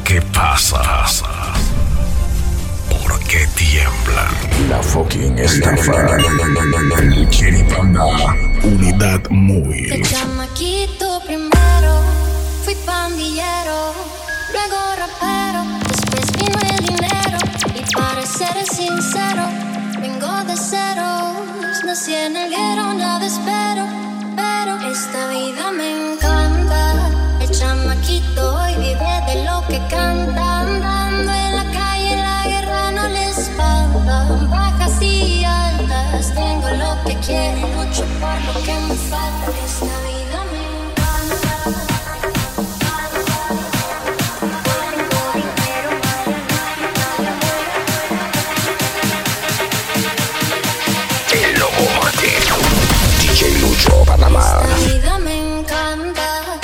¿Qué pasa? ¿Por qué tiemblan? La fucking estafa. Chiripanda, unidad móvil. De chamaquito primero fui pandillero, luego rapero, después vino el dinero. Y para ser sincero, vengo de ceros, nací en el guero, nada espero. Pero esta vida me encanta. El chamaquito hoy vive de lo que canta. Andando en la calle, la guerra no le espanta. Bajas y altas, tengo lo que quiero, mucho por lo que me falta. Esta vida me encanta. El lobo matero. DJ Lucho Panamá. Esta vida me encanta.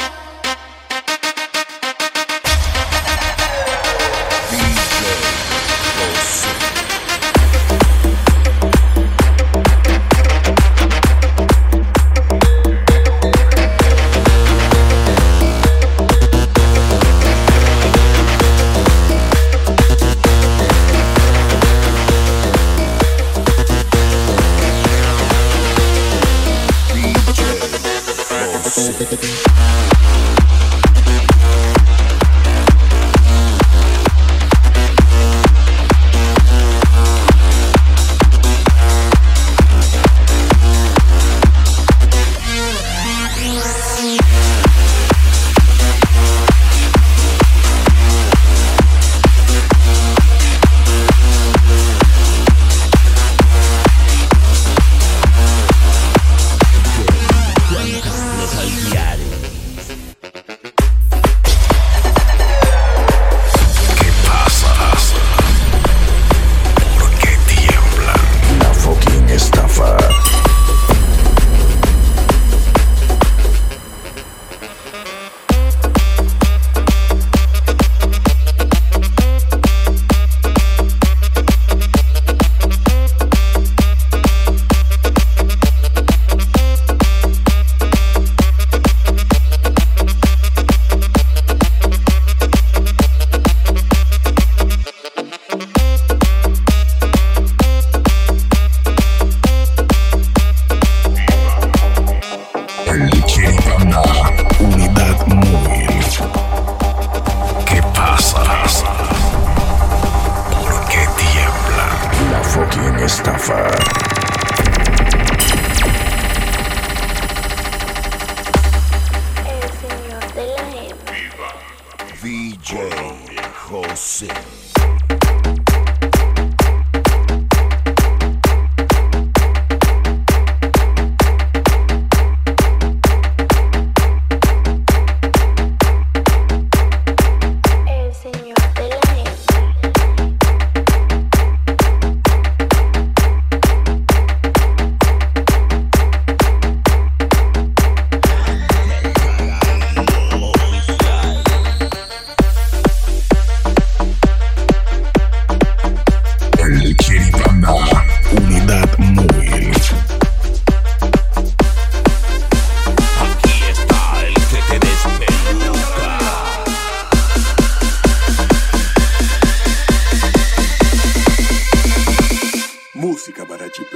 Música para chipeo.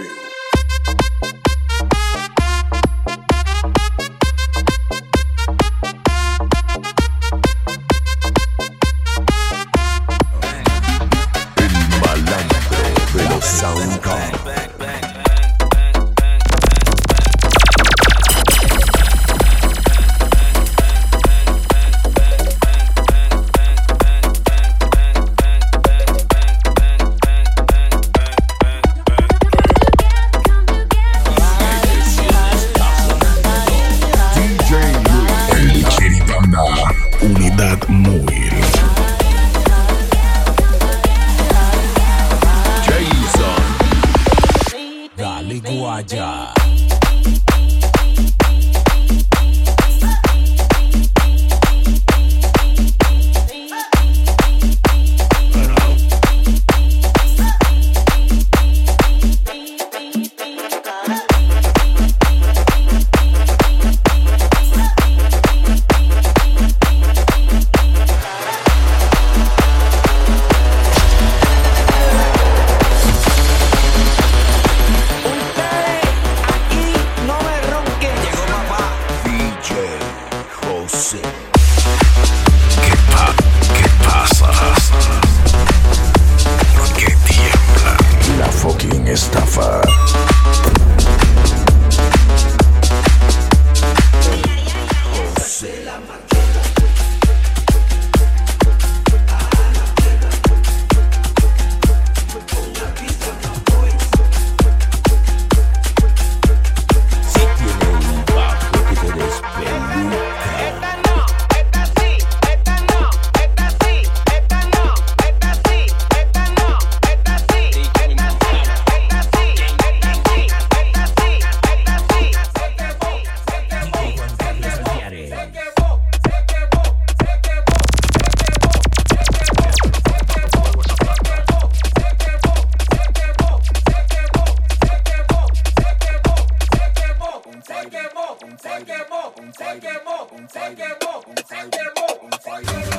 El malandro de los SoundCloud. Unidad móvil. Jason. Dale guaya.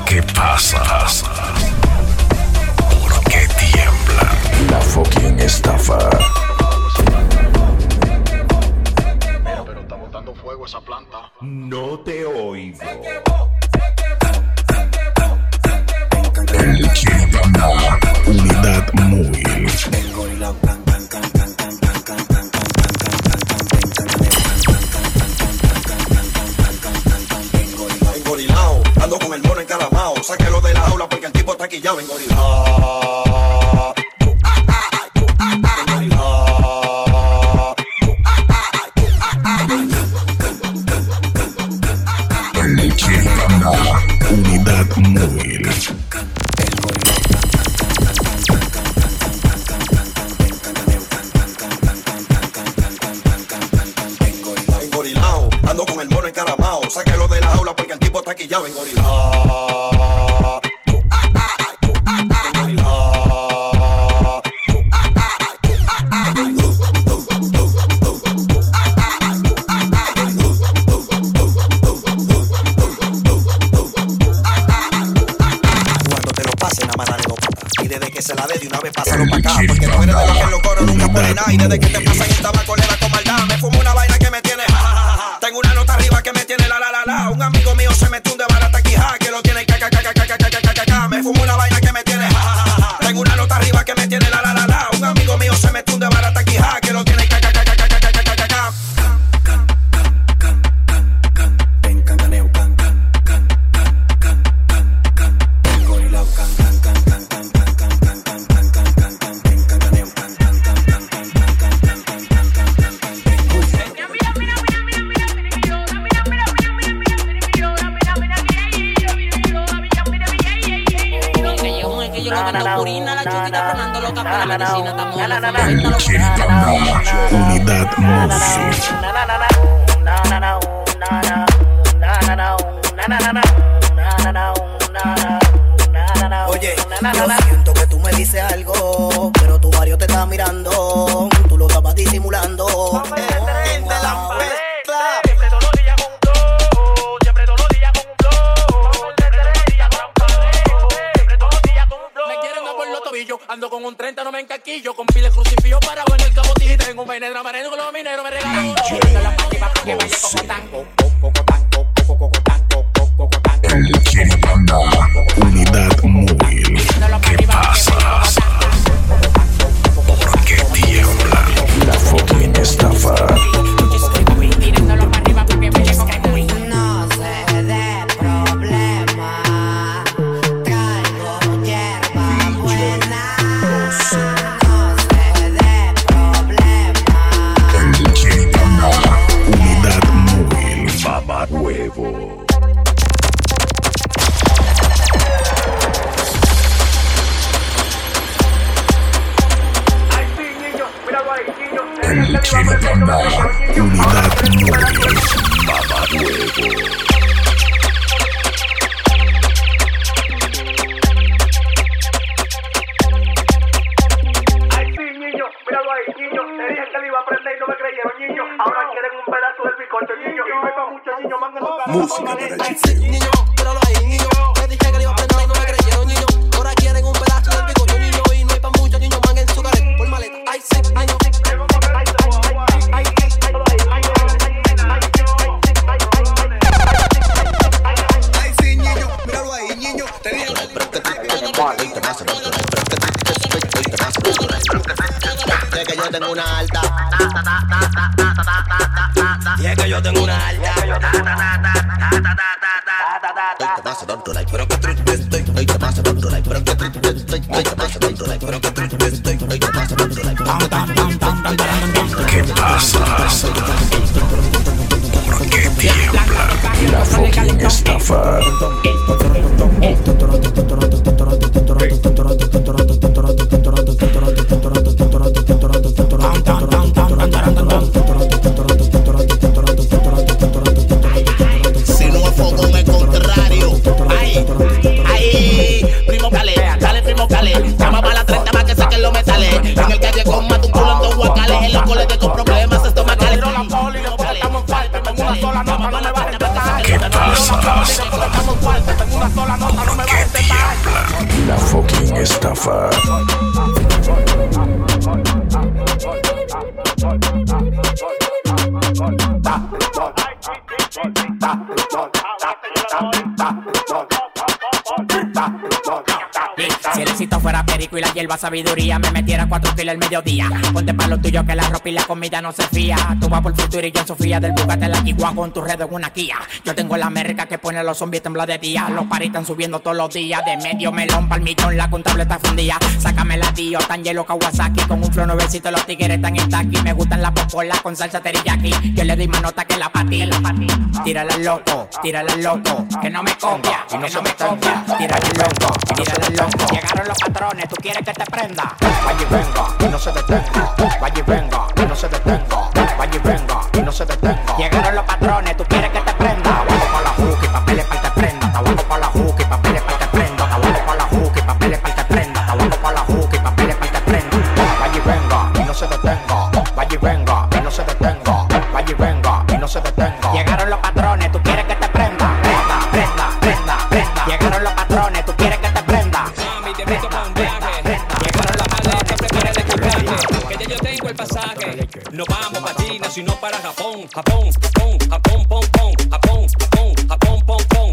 ¿Qué pasa? ¿Por qué tiembla? La fucking estafa. Pero está botando fuego esa planta. No te oigo. El Chiripanda, Unidad Móvil. Engorilao, ando con el mono encaramao. Sáquelo de la jaula porque el tipo está quillado. Engorilao. El Chiripanda, Unidad Móvil. Engorilao, ando con el mono encaramao. Sáquelo de la jaula porque el tipo está quillado. Engorilao. Cuando te lo pase, nada más dale dos patas. Y desde que se la dé de una vez pásalo pa' acá. Porque tú eres de los que en los coros nunca pone nada. Y desde que te pasan esta bacolera con maldad, me fumo una vaina que me tiene ja, ja, ja, ja. Tengo una nota arriba que me tiene la la la la. Un amigo mío se metió un de barata aquí, ja, que lo tiene ca. Me fumo una vaina que me tiene ja, ja, ja, ja. Tengo una nota arriba que me tiene la la la la. Un amigo mío se metió un de barata aquí, ja, que lo tiene ca. El Chiripanda, Unidad Móvil. Oye, yo siento que tú me dices algo, pero tu barrio te está mirando. Tú lo estabas disimulando. De la mezcla. Ando con un 30, no me encaquillo. Con piles crucifijos parado en el cabotillo. Tengo un veneno amarelo con los mineros. Me regaló que vaya como tango. El Chiripanda, Unidad Móvil. ¿Qué pasa? ¿Por qué tiembla? La fucking estafa. Huevo. El Chiripanda, Unidad Móvil. Mamá huevo. Míralo ahí, niño. Te dije que le iba a prender y no me creyeron, niño. Ahora quieren un pedazo del bizcocho, niño. Y no hay pa' muchos niños más que los caras. Música para Chipseo. Niño, míralo ahí, niño. Te dije que le iba a prender y no me creyeron, niño. Ahora quieren un pedazo del bizcocho, niño. Y no hay pa' muchos niños más en su caret. Por maleta. Ay, sí, ay, no. Ay, sí, niño. Míralo ahí, niño. Te dije que yo tengo una alta. Y es que yo tengo una alta. Te pasa tanto like, pero que triste estoy. Te pasa tanto like, pero que triste estoy. Te pasa tanto like, pero que triste estoy. Te pasa tanto like. ¿Qué pasa? ¿Por qué tiembla? La fucking estafa. Si no enfoco en el contrario. Ay, primo Cale, dale primo Cale. Llama para la 30 para que saquen los metales. En el calle con más tu culo en dos guacales. En los coletes con problemas estomacales. ¿Qué pasa? Tengo una sola nota, no me estafa. Si el éxito fuera perico y la hierba sabiduría, me metiera 4 kilos al mediodía. Ponte pa' lo tuyo que la ropa y la comida no se fía. Tú vas por el futuro y yo en Sofía del Bugatti en la Kigua con tu red en una Kia. Yo tengo la América que pone a los zombies temblar de día. Los paris están subiendo todos los días. De medio melón pa'l millón, la contable está fundida. Sácame la tío, tan hielo Kawasaki. Con un flow nuevecito los tigres están en taqui. Me gustan las popolas con salsa teriyaki. Yo le doy más nota que la pati. Tírala al loco, que no me copia, que no me copia. Tírala al loco. Llegaron los patrones, tú quieres que te prenda. Vaya y venga, y no se detenga. Vaya y venga, y no se detenga. Vaya y venga, y no se detenga. Llegaron los patrones, tú quieres que te prenda. Tabaco pa' la juca y papeles pa' te prenda. Tabaco pa' la juca y papeles pa' te prenda. Tabaco pa' la juca y papeles pa' te prenda. Tabaco pa' la juca y papeles pa' te prenda. Vaya y venga, y no se detenga. Vaya y venga, y no se detenga. Vaya y venga, y no se detenga. Llegaron los patrones, tú quieres que te prenda. Prenda. Llegaron los patrones, tú quieres que te prenda. Te invito pa' un viaje. Llegaron las maletas, prefieres descargarte. Que ya yo tengo el pasaje. No vamos pa' China, sino para Japón. Japón, pom, pom. Japón, pom, pom.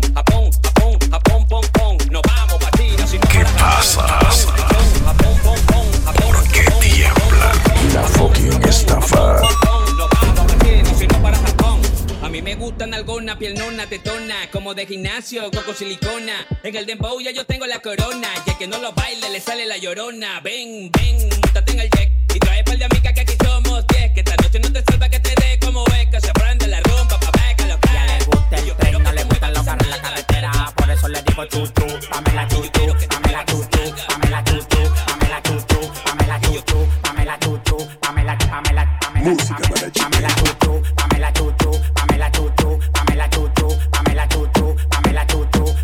Japón, pom, pom. No vamos pa' China, sino ¿Qué para pasa? Japón, pom. ¿Por qué tiembla? La fucking estafa. No vamos pa' China, sino para Japón. A mí me gustan alguna piernona, tetona, como de gimnasio, coco silicona. En el dembow ya yo tengo la corona, y el que no lo baile le sale la llorona. Ven, montate en el jet y trae par de amigas que aquí somos 10. Que esta noche no te salva que te dé como es, que se prende la rumba pa' ver que lo cae. Ya le gusta el tren, no le gustan los carros en la carretera. Por eso le digo chuchu, Pamela chuchu, Pamela chuchu, Pamela chuchu, Pamela chuchu, Pamela chuchu, Pamela chuchu, Pamela Música para Pamela chuchu, Pamela chuchu, Pamela chuchu, Pamela chuchu, Pamela chuchu, Pamela chuchu,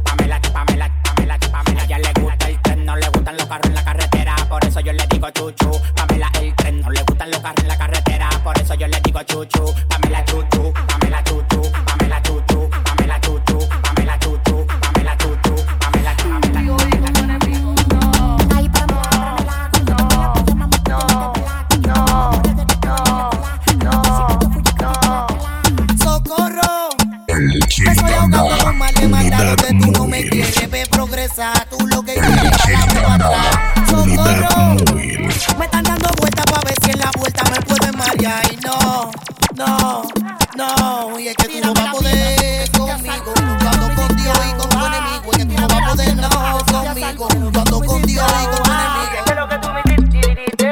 Pamela. Ya le gusta el tren, no le gustan los carros en la carretera. Por eso yo le digo chuchu, Pamela el tren, no le gustan los carros en la carretera. Por eso yo le digo chuchu, Pamela chuchu, Pamela chuchu, Pamela chuchu, Pamela chuchu, Pamela chuchu, Pamela chuchu, Pamela Socorro. El Estoy ahogando Chiricanda. con mal de maldad, Unidad que tú no me móvil. quieres ver progresar. Tú lo que El quieres es jalarte para Chiricanda. atrás. Unidad Socorro. móvil. Me están dando vueltas para ver si en la vuelta me pueden marear. Y no. Y es que tú no vas a poder conmigo. Yo ando con Dios y con tu enemigo. Y es que tú no vas a poder no conmigo. Yo ando con Dios y con tu enemigo.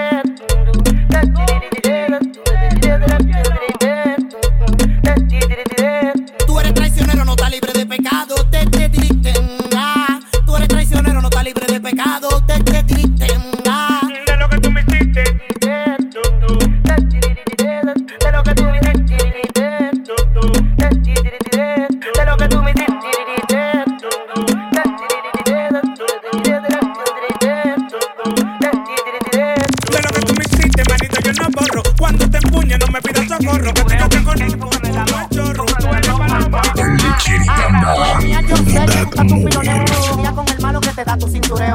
Tú eres traicionero, no estás libre de pecado. Tú eres traicionero, no estás libre de pecado. De lo que tú me hiciste. De lo que tú me hiciste, manito, yo no borro. Cuando te empuñe, no me pidas socorro. Que yo te conozco, chorro. El Chiricanda. Unidad móvil. Mira con el malo que te da tu cintureo.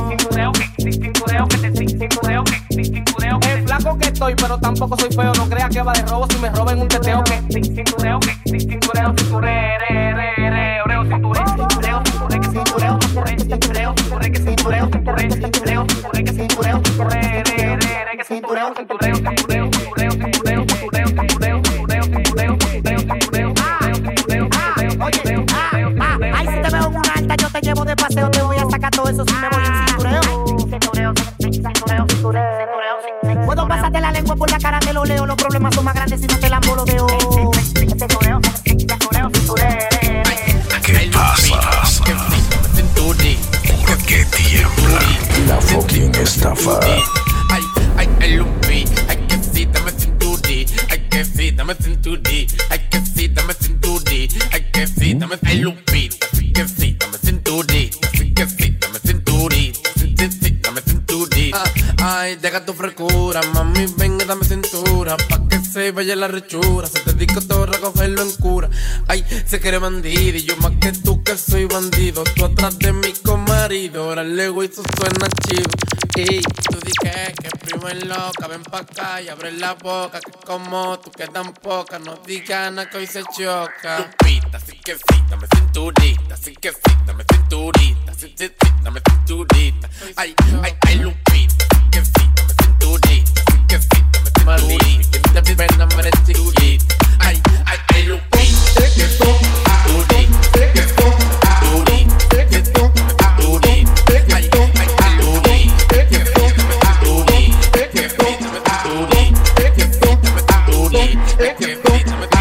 El flaco que estoy, pero tampoco soy feo. No creas que va de robo si me roben un teteo que Ay, si te veo en una alta, yo te llevo de paseo. Te voy a sacar todo eso si me voy en cintureo. Puedo pasarte la lengua por la cara, te lo leo. Los problemas son más grandes si no te la embolodeo. ¿Qué pasa? ¿Por qué tiembla? La fucking estafa. Ay, Lupi, ay, que sí, dame cinturri. Ay, que sí, dame cinturri. Ay, que sí, dame cinturri. Ay, que sí, dame ay, Lupi, que sí, dame cinturri. Que sí, dame cinturri. Sí, dame cinturri. Ay, deja tu frescura, mami, venga, dame cintura. Pa' que se vaya la rechura. Se te digo todo, recogerlo en cura. Ay, se quiere bandido y yo más que tú que soy bandido. Tú atrás de mi comadre. marido, ahora luego eso suena chido. Y tú dices que primo es loca, ven pa' acá y abre la boca, que como tú que tan poca, no digas nada que hoy se choca. Lupita, sí que sí, dame cinturita, sí que sí, dame cinturita, sí, sí, sí, dame cinturita. Ay, ay, ay, Lupita, sí que sí, dame cinturita, sí que sí, dame cinturita. Que te pena, me eres chiquita. Ay, ay, ay, Lupita, que sí, cinturita, que sí, cinturita, que sí, cinturita. Ay, ay, ay, Lupita, que sí, cinturita, que sí, cinturita, que sí, cinturita, que sí,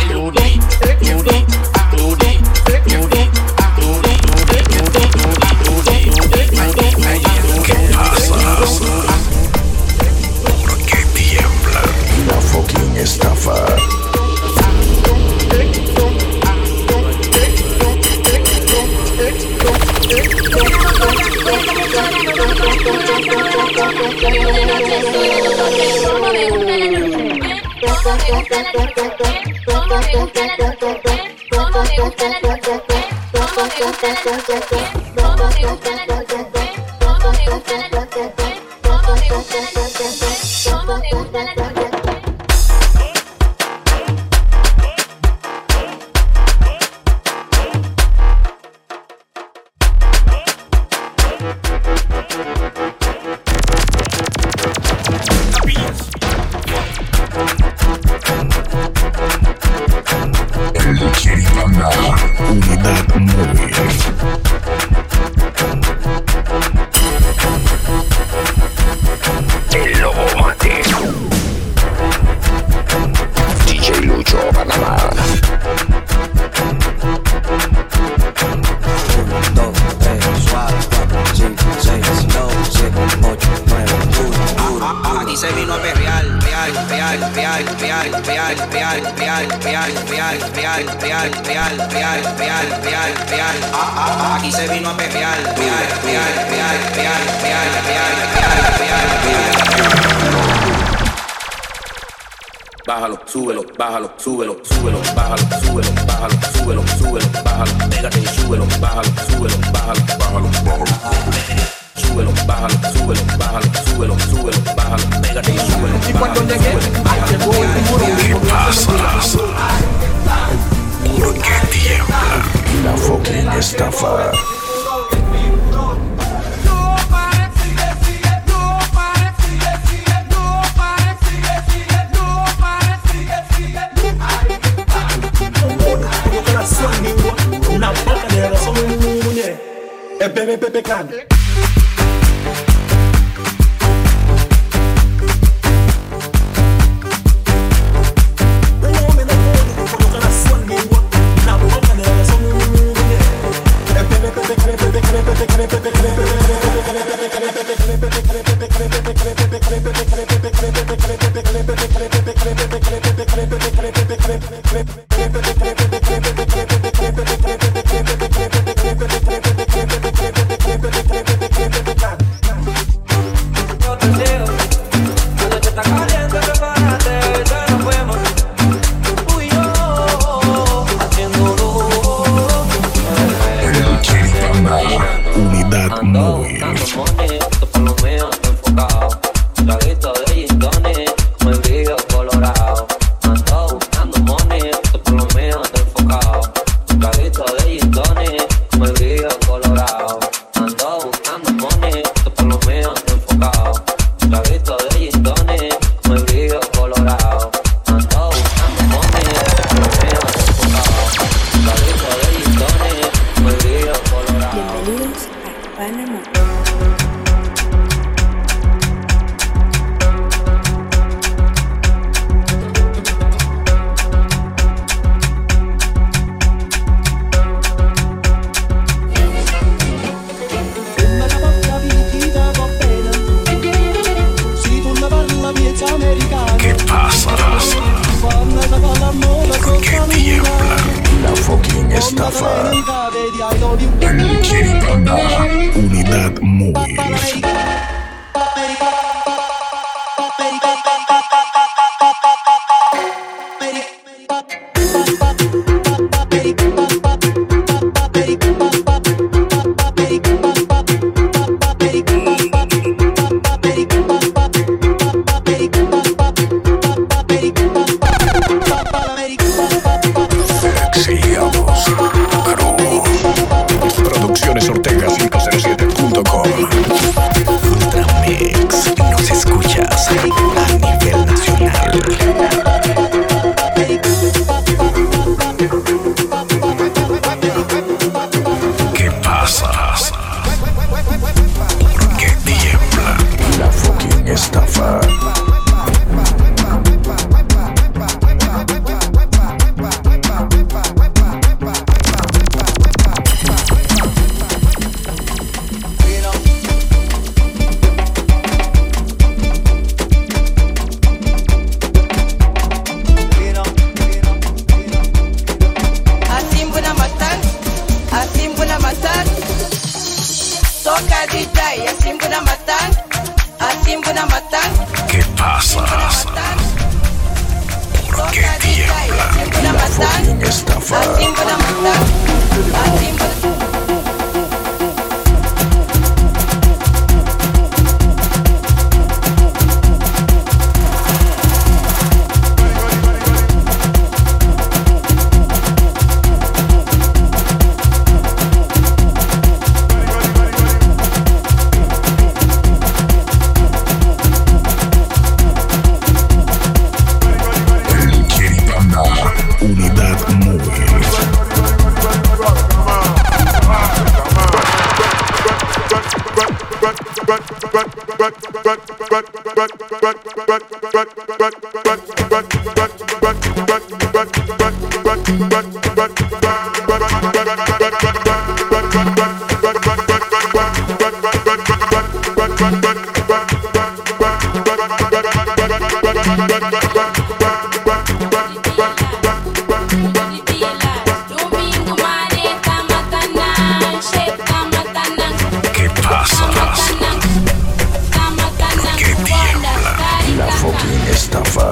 Unidad móvil. El Lobo Mate. DJ Lucho Panamá. 1, 2, 3, suave, 4, 5, 6, 7, 8, 9, 1. Aquí se vino a perrear, Aquí se vino a perrear, Bájalo, súbelo, bájalo, súbelo, súbelo, bájalo, súbelo, bájalo, súbelo, súbelo, bájalo, pégate y súbelo, bájalo, súbelo, bájalo, bájalo, bájalo. Súbelo, bájalo, súbelo, bájalo, súbelo, súbelo, bájalo, pégate y súbelo. Y cuando llegué, ¿Qué pasa? ¿Por qué tiembla? La fucking estafa. Una boca de razón, es bebé Pepe Can. Unidad móvil. ¿Qué pasa? ¿Por qué tiembla? La fucking estafa. El Chiripanda. Unidad móvil. estafa. ¿Qué pasa? ¿Por qué tiembla? La fucking estafa. Unidad móvil. ¿Qué pasa? ¿Por qué tiembla? La fucking estafa.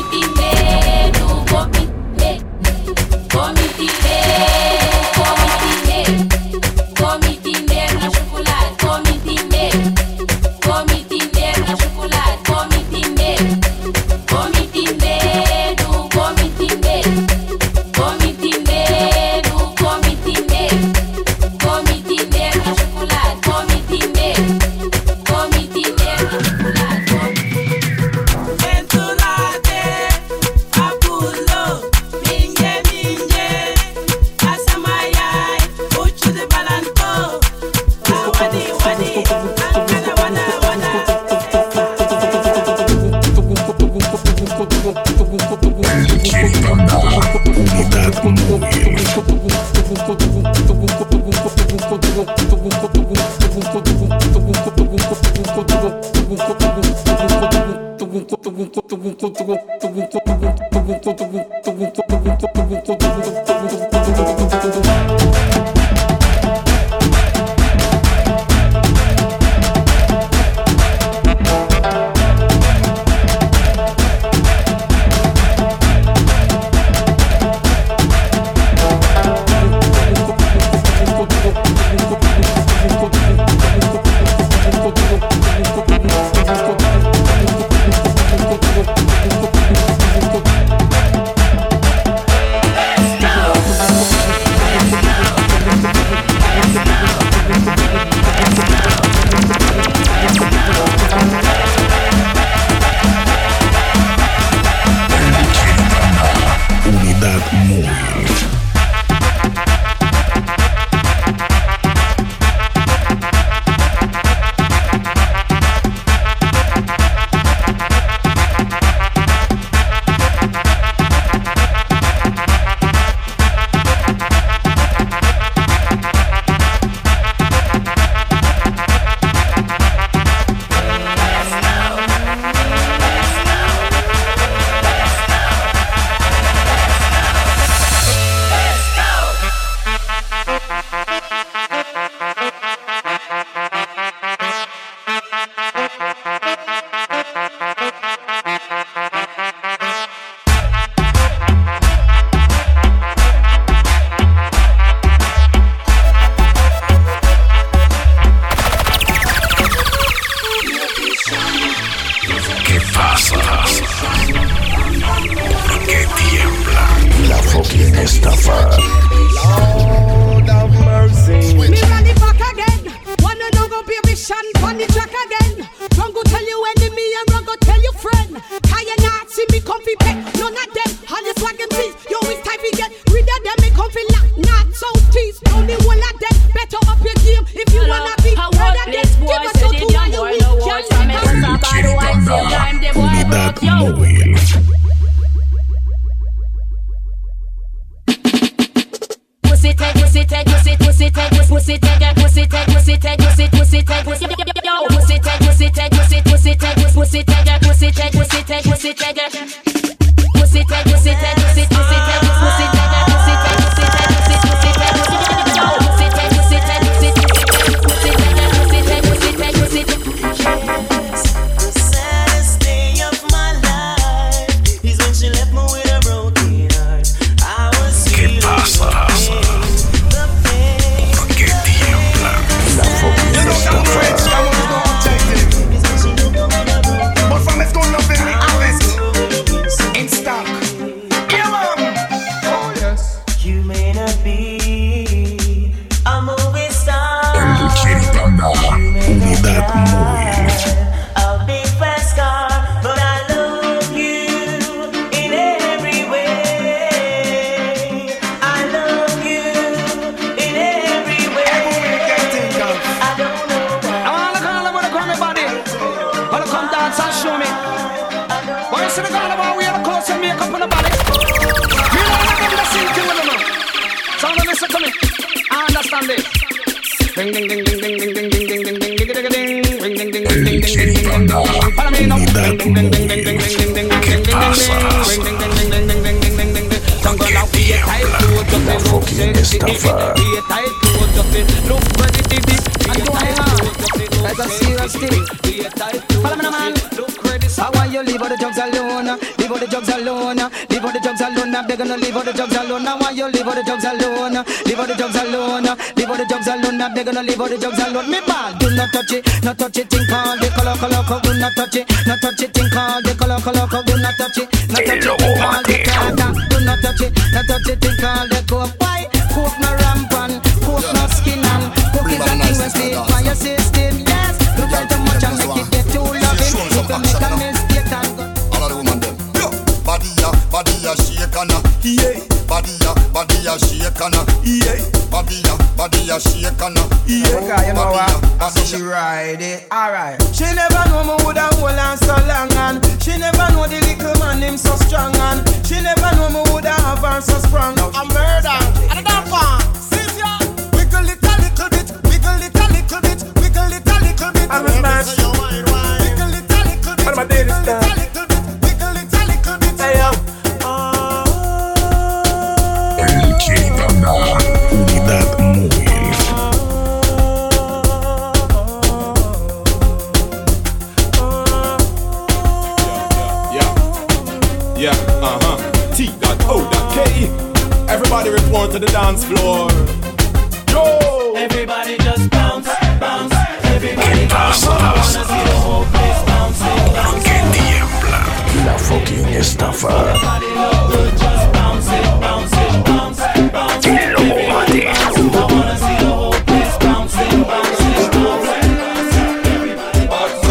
Unidad móvil. ¿Qué pasa? ¿Por qué tiembla? La fucking estafa. Lord of mercy. Me run it back again. Wanna know go baby Sean on the track again. Run go tell you enemy and run go tell your friend. How you not see me comfy pet? None of them. All you swaggin' please. You always type it get rid of them. Me comfy lock. Not so tease. Only one of them. Better up your game if you wanna be. Heard of them. Give us a two and you weak. Can't let us. They're gonna leave all the drugs alone. Me bad, do not touch it, think all the color, do not touch it, think all the color, do not touch it, think all the color, do not touch it, think all the coke. Why? Coke no rampant, coke no skin and coke is a thing we sleep for your system. Yes, you try too much and make it get too loving. If you make a mistake and go. All of the woman them, yo, body ya shake and yeah, body ya shake and yeah. Body a shake and yeah. You know what? She ride it, alright. She never know me woulda hold on so long and she never know the little man him so strong and she never know me woulda have her so strong. A murder, and a damn one. Sit ya, wiggle it a little bit, wiggle it a little bit, wiggle it a little bit. I'm a man. Wiggle it a little bit, wiggle it a little bit, wiggle it a little bit. Hey yo. El Chiripanda. Unidad móvil. T.O.K. Everybody report to the dance floor. Yo! Everybody just bounce, bounce. Everybody bounce. I wanna see the whole place bouncing, bouncing. Que tiembla la fucking estafa. Everybody look good, just bounce it, bounce it, bounce it, bounce it. Everybody bounce. I wanna see the whole place bouncing, bouncing, bouncing. Everybody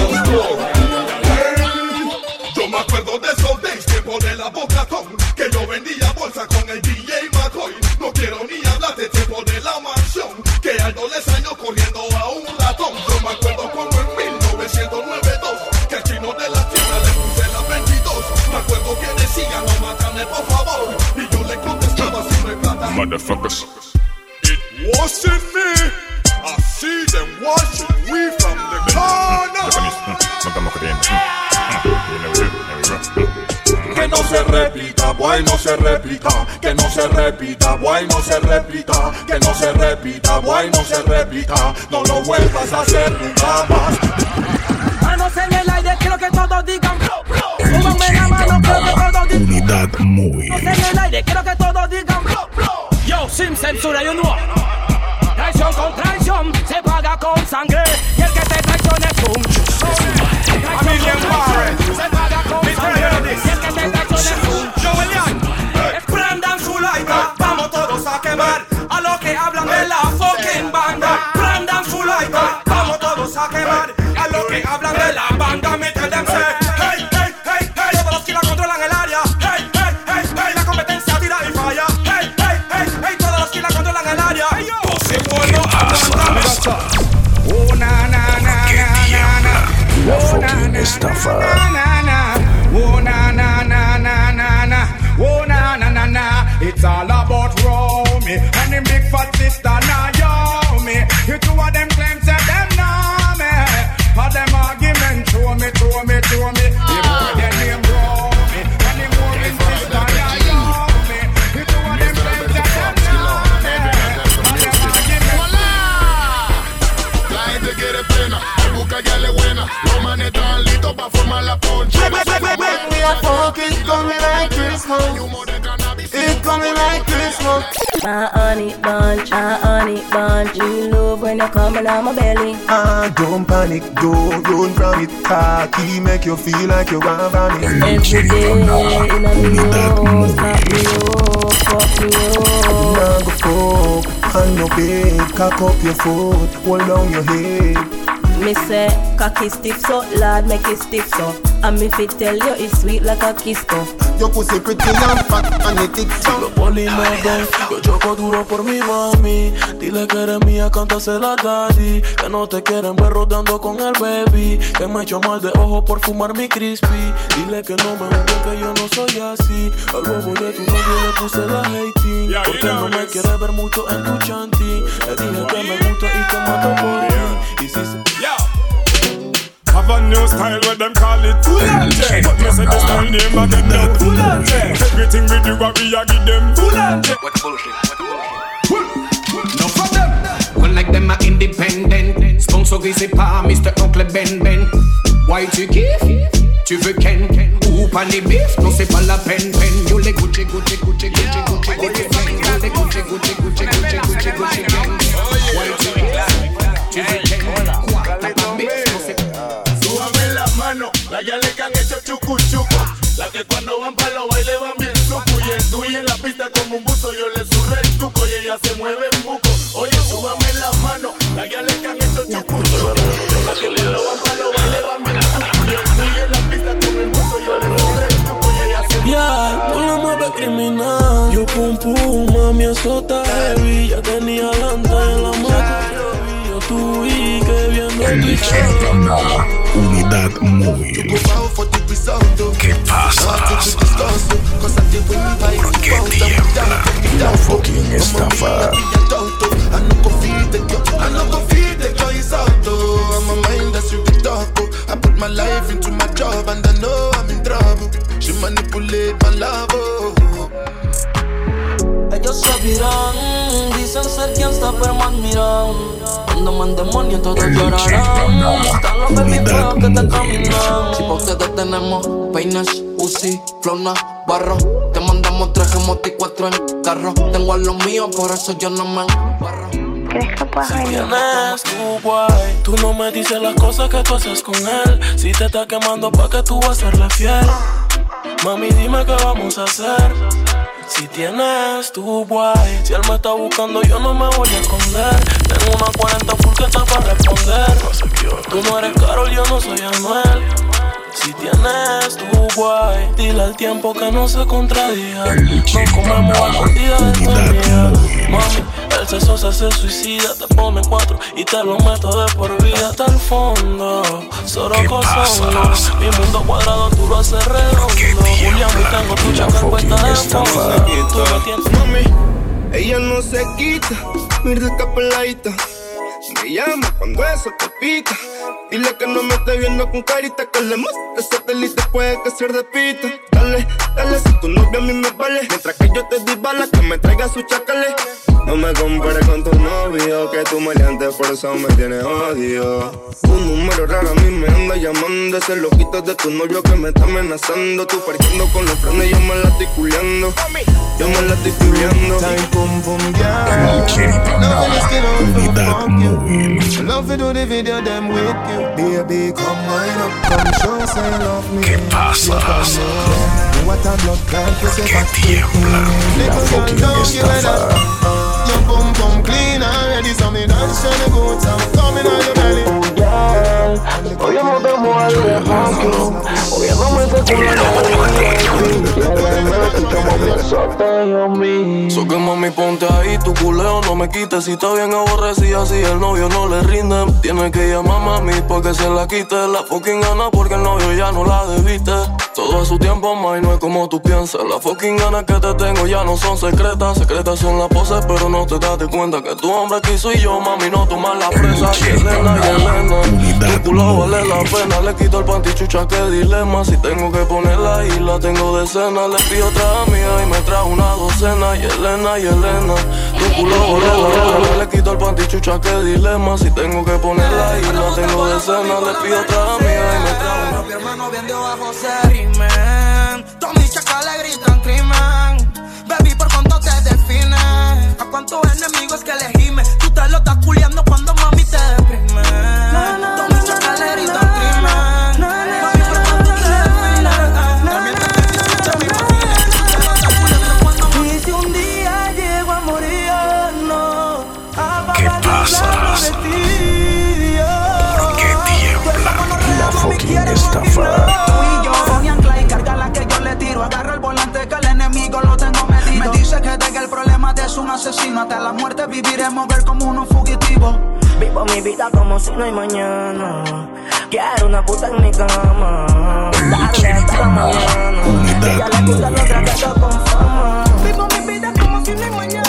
Yo me acuerdo de esos days, tiempo de la Bocatón, que yo vendía bolsa con el DJ McCoy. No quiero ni hablar de tiempo de la mansión, que Aldo le salió corriendo a un ratón. Yo me acuerdo como en 1992, que el chino de la tienda le puse la 22. Me acuerdo que decía, no mátame por favor, y yo le contestaba si me plata. Motherfuckers. It wasn't me. I see them watching we from the corner. Que no se repita, boy, no se repita. Que no se repita, boy, no se repita. Que no se repita, boy, no se repita. No lo vuelvas a hacer nunca más. Manos en el aire, quiero que todos digan. Súbanme la mano, quiero que todos digan. Unidad móvil. Manos en el aire, quiero que todos digan. Yo, sin censura, you know. Traición con traición se paga con sangre. Y el que te traiciona es un Familia Barre. Se paga con sangre. Y el que te traiciona es un prendan su laita, vamos todos a quemar a los que hablan de la fucking banda. Prendan su laita, vamos todos a quemar a los que hablan de la banda. Métanse. Hey, hey, hey, hey. Todos los que la controlan el área. Hey, hey, hey, hey. La competencia tira y falla. Hey, hey, hey, hey. Todos los que la controlan el área. Oh, na, na, na, na, na. La fucking estafa. Oh, na, na, na, na, na, na. Oh, na, na, na, na. It's all about Romy and the big fat sister Naomi. You two of them claim that them know me. pena. Hay busca ya le buena. Los manes están listos pa' formar la poncha. We are focused, coming like Christmas. It's coming like Christmas. My honey bunch, you love when you coming on my belly. Don't panic, don't run from it. Cocky make you feel like you want vomit. Every day, in a house, knock me up, fuck me up. Now go fuck on your bed, cock up your foot, hold down your head. Me say, cocky stiff so, lad make it stiff so. And me fit tell you it's sweet like a kisco. Your pussy pretty and fat and it thick so. Los polis me ven, yo choco duro por mi mami. Dile que eres mía, cántasela daddy. Que no te quieren ver rodeando con el baby. Que me echo mal de ojo por fumar mi crispy. Dile que no me gusta, que yo no soy así. Al bobo de tu novio le puse la hating. Porque no me quiere ver mucho en tu chanty. Le dije que me gusta y que mato por ti. Y si se... Have a new style where them call it Fulante. But me say the style name a get down Fulante. Everything we do what we a give them Fulante. What the bullshit? No for them. One like them are independent. Sponsor Gizzy Pa, Mr. Uncle Ben. Why tu kiffes? Tu veux Ken? Ou pas les bifs? Non c'est pas la peine. Yo les Gucci. Yo les Gucci. Why tu kiffes? Tu veux Ken? La yale que han hecho chucu. La que cuando van pa' los bailes van bien suco. Y el tuyo en la pista como un buzo. Yo le surré el tuco y ella se mueve en buco. Oye, súbame la mano. La yale que han hecho chucu. La que cuando van pa' los bailes van bien suco. Y el tuyo en la pista como un buzo. Yo le surré el tuco y ella se mueve en buco. Tú la mueves criminal. Yo pum, mami, eso está heavy. Ya tenía adelante en la moto. Tú y que viendo El Chentana, unidad móvil. ¿Qué pasa? ¿Por qué tiembla la fucking estafa? I put my life into my job and I know I'm in trouble. She manipulate my love. Ellos se viran, dicen ser gangsta pero me admiran. Cuando me endemonio todos llorarán. Están los baby feos que te caminan. Si pa' ustedes tenemos peines, Uzi, flona, barro. Te mandamos 3 emotes y 4 en carro. Tengo a los míos, por eso yo no me embarro. ¿Crees que puedes Si tienes tu guay, tú no me dices las cosas que tú haces con él. Si te está quemando pa' que tú vas a serle fiel. Mami, dime qué vamos a hacer. Si tienes tu guay, si él me está buscando yo no me voy a esconder. Tengo una 40 full que está para responder. Tú no eres Karol, yo no soy Anuel. Si tienes tu guay, dile al tiempo que no se contradiga. No comemos algún día de tu amiga. Mami, el sexo se hace suicida. Te ponen 4 y te lo meto de por vida hasta el fondo. Solo cosas. Mi mundo cuadrado tú lo haces redondo. Julián, y tengo tu chacal puesta de fondo. Tú me tienes. Mami, ella no se quita, mira esta peladita. Me llama cuando eso te pica. Dile que no me esté viendo con carita. Que le muestre satélite, puede que se repita. Dale, si tu novia a mí me vale. Mientras que yo te di balas, que me traiga sus chacales. No me compares con tu novio, que tu maleante por eso me tiene odio. Un número raro a mí me anda llamando. Ese loquito de tu novio que me está amenazando. Tú parqueando con los frenos y yo me la estoy culiando. Yo me la estoy culiando. Time pum pum yeah. El Chentana, unidad móvil. Love to do the video them with you. Baby, come wind up, come show say love me. ¿Qué pasa? What a blood clot, ¿Por qué tiembla la fucking estafa? Your pum pum clean already, so me dance to the goods. I'm coming on your belly. Hoy no te mueves, moviéndome te culo. So que mami ponte ahí, tu culeo no me quites. Si está bien aborrecida, si el novio no le rinde, tiene que llamar a mami porque se la quite. La fucking gana porque el novio ya no la debiste. Todo a su tiempo, ma, y no es como tú piensas. Las fucking ganas que te tengo ya no son secretas. Secretas son las poses, pero no te das cuenta que tu hombre quiso y yo, mami, no tomas la presa. Elena y Elena, tu culo vale la pena. Le quito el panty, chucha, qué dilema. dilema. Si tengo que ponerla y la tengo de cena. Le pido otra amiga y me trajo una docena. Y Elena, tu culo voló. Le quito el panty, chucha, qué dilema. Si tengo que ponerla y la tengo de cena. Le pido otra amiga y me trajo una. Mi hermano vendió a José Crimen. Todos mis chacas le gritan crimen. Baby, ¿por cuánto te define? ¿A cuántos enemigos que le gime? Tú te lo estás culiando cuando mami te deprime. Todos mis chacas le gritan crimen. Baby, ¿por cuánto te define? También te escucha mi vacile. Tú te lo estás culiando cuando mami. Y si un día llego a morir, no. ¿Qué pasa? ¿Por qué tiembla la fucking estafa? Agarra el volante que el enemigo lo tengo medido. Me dice que deje el problema de un asesino. Hasta la muerte viviremos ver como unos fugitivos. Vivo mi vida como si no hay mañana. Quiero una puta en mi cama. Darle hasta la mañana. Ella le gusta los tratos con fama. Vivo mi vida como si no hay mañana.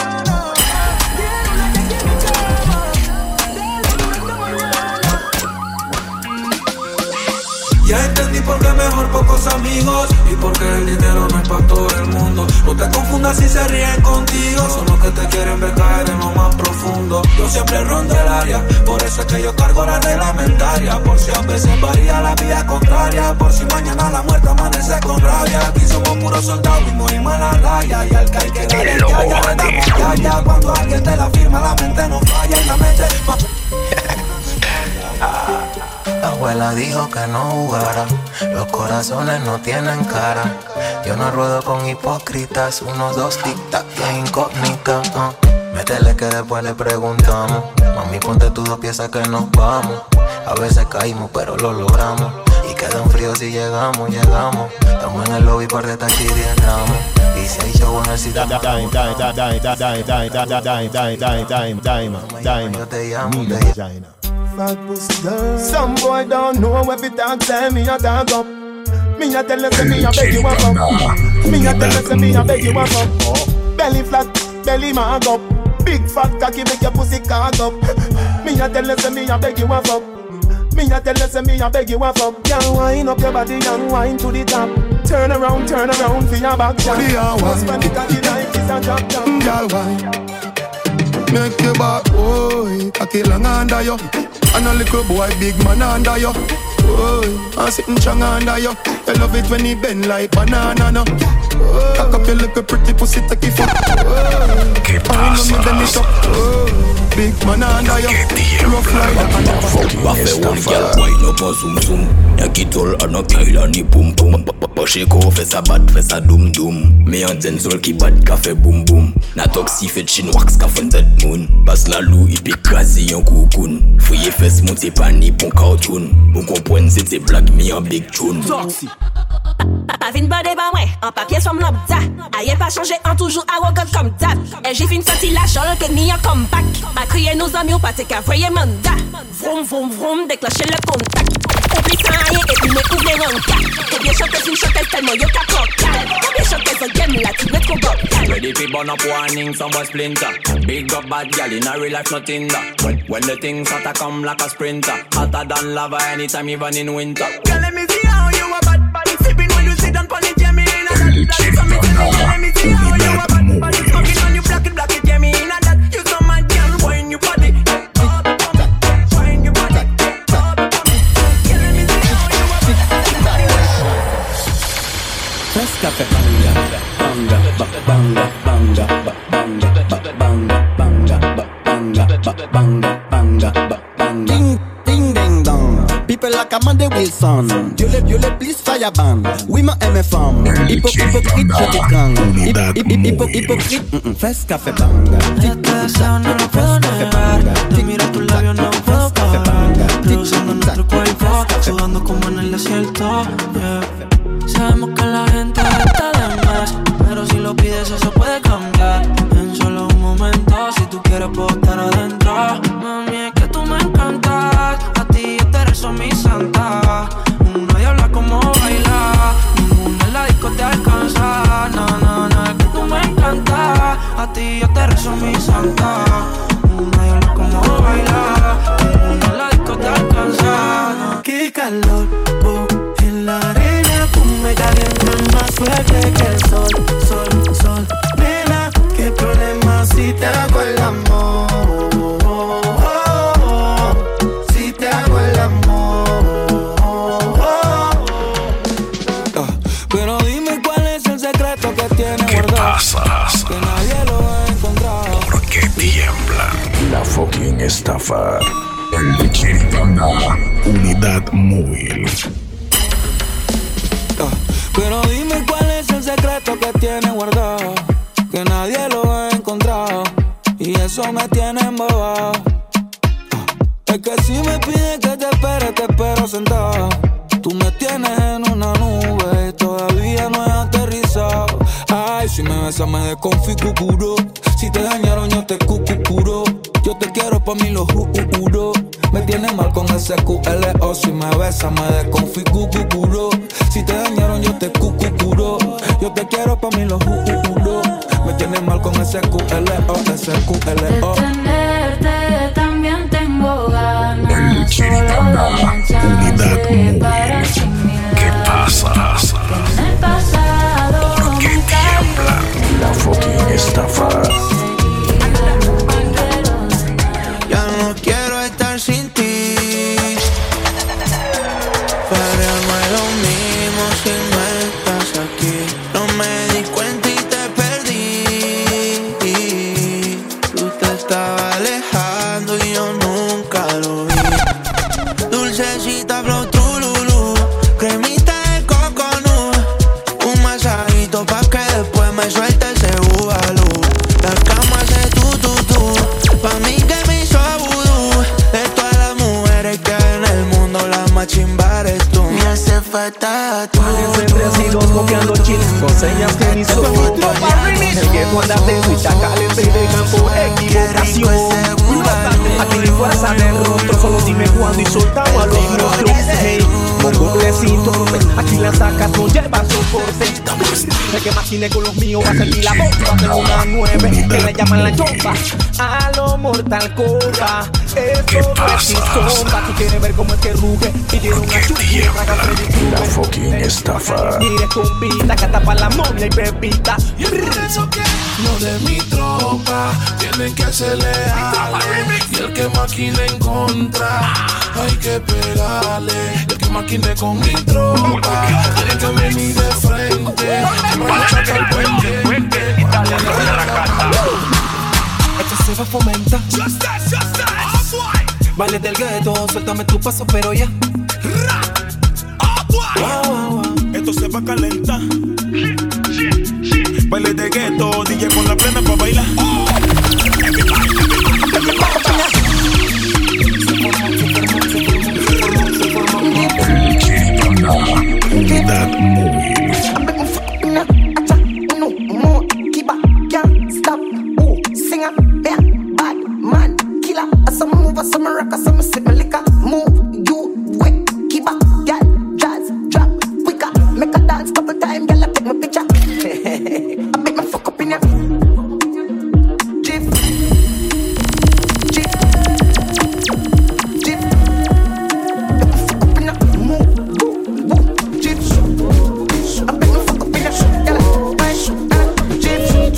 Ya entendí por qué mejor pocos amigos y por qué el dinero no es para todo el mundo. No te confundas si se ríen contigo, son los que te quieren ver caer en lo más profundo. Yo siempre rondo el área, por eso es que yo cargo la reglamentaria. Por si a veces varía la vía contraria, por si mañana la muerte amanece con rabia. Aquí somos puros soldados y morimos en la raya. Y al caer que darle ya. Cuando alguien te la firma la mente no falla y la mente... La abuela dijo que no jugara, los corazones no tienen cara. Yo no ruedo con hipócritas, 1, 2, tic-tac, que incógnita. Métele que después le preguntamos. Mami, ponte tus 2 piezas que nos vamos. A veces caímos pero lo logramos. Y quedan fríos si llegamos. Estamos en el lobby par de tachis 10 gramos. Y si hay show en el sitio. Yo te llamo, Fat pussy girl. Some boy don't know if it talk, say me a talk up. Me a tell you, say me a beg you a fuck. Me a tell you, say me a beg you a fuck. Belly flat, belly mag up. Big fat cocky make your pussy cock up. Me a tell you, say me a beg you a fuck. Me a tell you, say me a beg you a fuck. Girl, wind up your body and wind to the top. Turn around for your back shot. Just when the cocky like is a drop down. Girl, wine. Make your back, boy, cocky long under you. And a little boy, big man under you. Oh, I'm sitting strong under you. I love it when he bend like banana, no. Oh, cock up your little pretty pussy, take it for. Oh, ¿Qué pasa? Big man under you. Rough like that. Parfait one girl, wine up a zoom zoom. Y'a qui tol a no kaila ni pum pum. Poche ko fait sa bat, fait sa doum doum. Me an ten sol ki bat ka fait boum boum. Na toxi fait chin wax ka fon tet moon. Bas la lou ipi kazi yon koukoun. Fouye fes monte pani pon cartoon. Bon kompren c'était blague mi en big tune. Toxi. Papa vin bade ba ouais, en papier som lambda. Ayen pas changé, en toujours arrogant comme d'hab. Et j'ai fin senti la chole que ni un comeback. A crier nos amis ou pas t'es qu'à voyer mandat. Vroom vroom vroom, déclencher le contact. Oublie ça aïe et puis me ouvre les rankas. Combien chanteuse une chanteuse tellement yo ka procal. Combien chanteuse en game là tu dois trop vocal. Ready fi burn up warning, some boy splinter. Big up bad gal in a real life nothing that. When the things start to come like a sprinter. Hotter than lava anytime even in winter. Girl, let me see how you a bad body sipping when you sit down pon it, yeah me in a that. So me tell you, let me see how you a bad body smoking on you black it, yeah me in a that. You so mad girl, wine your body. Fresh café banga, banga, banga, banga, banga, banga, banga, banga, banga, banga. Ding, ding, ding, dong. People like Amanda Wilson. Dieu les plus fireban. Oui, ma MFM. Hypocrite, je t'étrangle. Hypocrite, fresh café banga. Este deseo no lo puedo negar. Te miro tus labios, no puedo parar. Cruzando nuestro cuerpo, sudando como en el desierto. Sabemos que la gente está de más, pero si lo pides eso puede cambiar. En solo un momento, si tú quieres puedo estar adentro. Mami, es que tú me encantas. A ti yo te rezo mi santa. Nadie habla como bailar. Ninguna en la disco te alcanza. No, no, no, es que tú me encantas. A ti yo te rezo mi santa. Nadie habla como bailar. Ninguna en la disco te alcanza. No. Qué calor, en la arena. suerte que el sol. Nena, qué problema si te hago el amor. Si te hago el amor. Pero dime cuál es el secreto que tiene guardado. Que nadie lo ha encontrado. ¿Por qué tiembla? La fucking estafa. El Chiripanda. Unidad móvil. Pero dime cuál es el secreto que tiene guardado, que nadie lo ha encontrado, y eso me tiene embobado. Es que si me pides que te espero sentado. Tú me tienes en una nube y todavía no he aterrizado. Ay, si me besas me desconfiguro. Si te dañaron yo te cucuro. Yo te quiero pa' mí lo juro. Me tienes mal con ese QLO. Si me besas me desconfiguro. Si te dañaron yo te cucuro. Yo te quiero pa' mí lo juro. Me tienes mal con ese QLO. De tenerte también tengo ganas. El Chiripanda. Unidad móvil. ¿Qué pasa? En el pasado. ¿Por qué tiembla? La fucking estafa. Ya no quiero estar sin ti. Pero no es lo mismo si no estás aquí. No me di cuenta y te perdí. Tú te estabas alejando y yo nunca lo vi. Dulcecita flow trululú, cremita de coconut. Un masajito pa' que después me suelte ese bubalú. La cama hace tú. Pa' mí que me hizo vudú. De todas las mujeres que hay en el mundo, la más chimba eres tú. Me hace falta tú. Entre así dos copiando chicos, señas que ni son. El viejo anda de ruita, caliente y de campo, equivocación. Aquí ni fuerza de rostro, solo dime cuándo y soltamos a los monstruos. Hey, mongolecito, aquí la sacas, no lleva soporte. El que maquine con los míos va a servir la bomba. Tengo una 9 que le llaman la chompa. A lo Mortal Kombat. Eso no es compa. Tú quieres ver cómo es que ruge y tiene una chupa. La fucking estafa. Mire compita, que tapa la momia y pepita. Los de mi tropa tienen que hacerle ale. Y el que maquine en contra, hay que pegarle. El que maquine con mi tropa tiene que venir de frente. Para sacar el puente y dale la cara. Esto se va a fomentar. Vale del gueto, suéltame tu paso, pero ya. Esto se va a calentar. Baile de gueto, DJ con la plena pa' bailar. El Chiripanda. Unidad móvil. Some rock, some sip my liquor. Move, you wet, keep up, girl. Jazz, drop, quicker. Make a dance couple time, girl. I take my picture. I make my fuck up in ya. Jeep, Jeep, Jeep. Make my fuck up in ya. Move, boom, boom, Jeep. I make my fuck up in ya, girl. Jeep,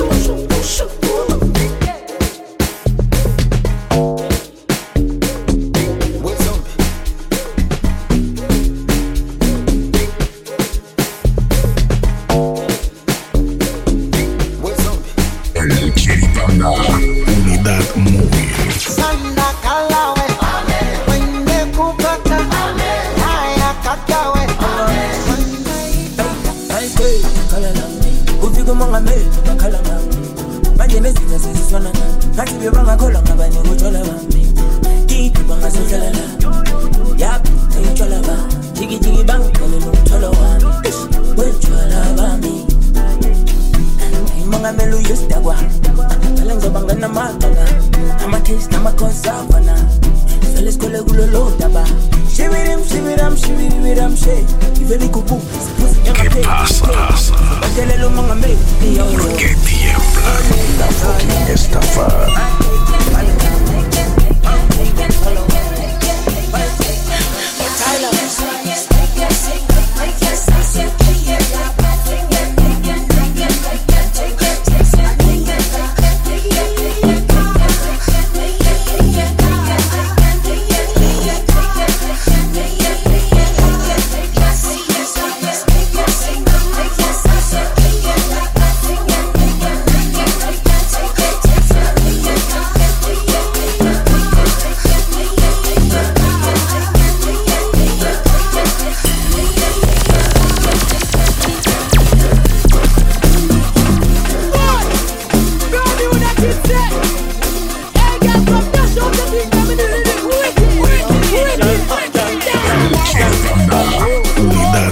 Unidad móvil. Sanda Calawe, Wende Kukata, Naya Kakawe. Ay, hey, kalala. Ufika mangame, kalala. Manje nezinga seziswana. Ngathi bebanga khola ngabanye uthola bami. Kithi bangasodlala. Yap, uthola ba. Jigi jigi bang, kale no uthola wami. Uthola bami. Mangame lu yestagwa. Kalenzo bangana matana. Ama taste nama kozavana. Sales kole gulo daba. Shivirim shiviram shiviriram she. Iveli kubu. ¿Qué pasa? ¿Por qué tiembla? La fucking estafa.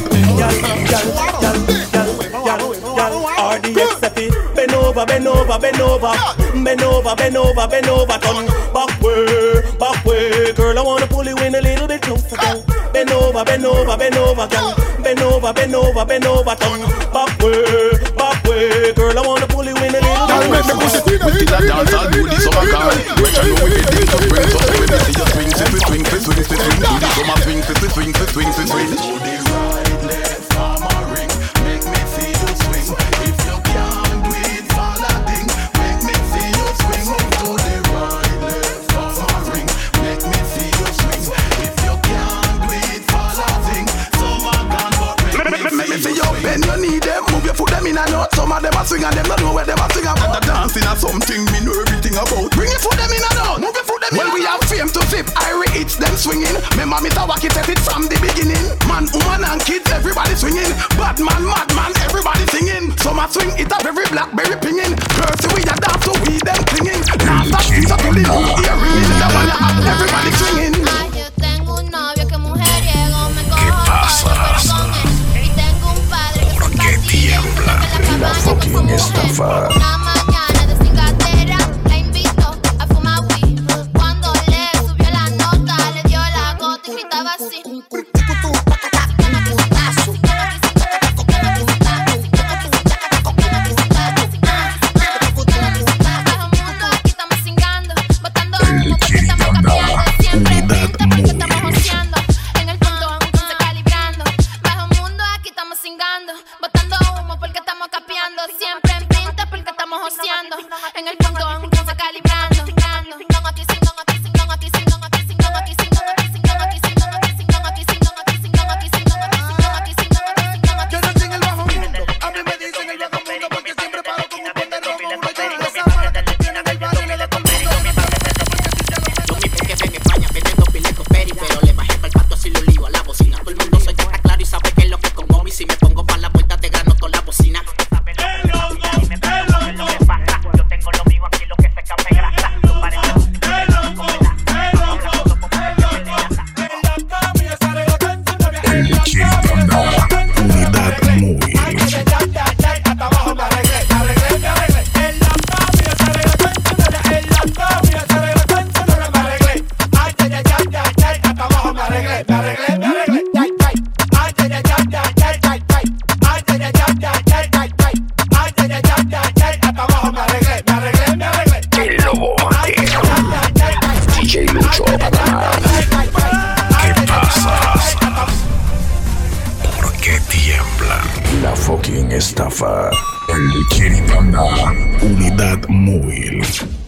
RDX Seppi, bend over, bend over, bend over, bend over, bend over, bend over, turn back way, girl. I wanna pull you in a little bit closer, girl. Bend over, bend over, bend over, girl. Bend over, bend over, bend over, turn back way, girl. I wanna pull you in a little bit closer. We still a dance, I'll do this summer car. Which I know we get into spring, so when we see you swing, do the summer swing. To the right, left, farmer ring, make me see you swing. If you can't do it, follow ding, make me see you swing. To the right, left, farmer ring, make me see you swing. If you can't do it, follow ding, summer gone, but make me see you bend your knee them, move your foot them in a note. Some of them a swing and them don't know where them a swing about. The dancing or something me know everything about. Bring your foot them in a note, move your foot them in a note. When we have fame to flip, I hits them swinging. Remember me Tawaki set it from the beginning. Man, woman and kids, everybody swinging. Bad man, mad man, everybody singing. Some a swing it up every blackberry pinging. Percy we a dance so we them clinging. Now stop this up to the new ear ringing. The one you have everybody swinging. Yo tengo un novio que mujeriego me cojo y tengo un padre que ¿Por qué tiembla la fucking estafa? una mañana de sin cartera la invito a fumar weed. Cuando le subió la nota le dio la gota y gritaba así. En el punto, se calibrando. Yo nací en el bajo mundo, a mí me dicen el bajo mundo porque siempre paro como un ponte rojo. Uno llega a esa mara que tienen el barrio y le da todo el mundo. Lo mismo que ven en España, vendiendo piletos peri, pero le bajé pa'l pato así lo lío a la bocina. Todo el mundo se está claro y sabe que es lo que con Omi. Si me pongo pa' la vuelta te grano toda la bocina. Estafa, el Kiribanda, Unidad Móvil.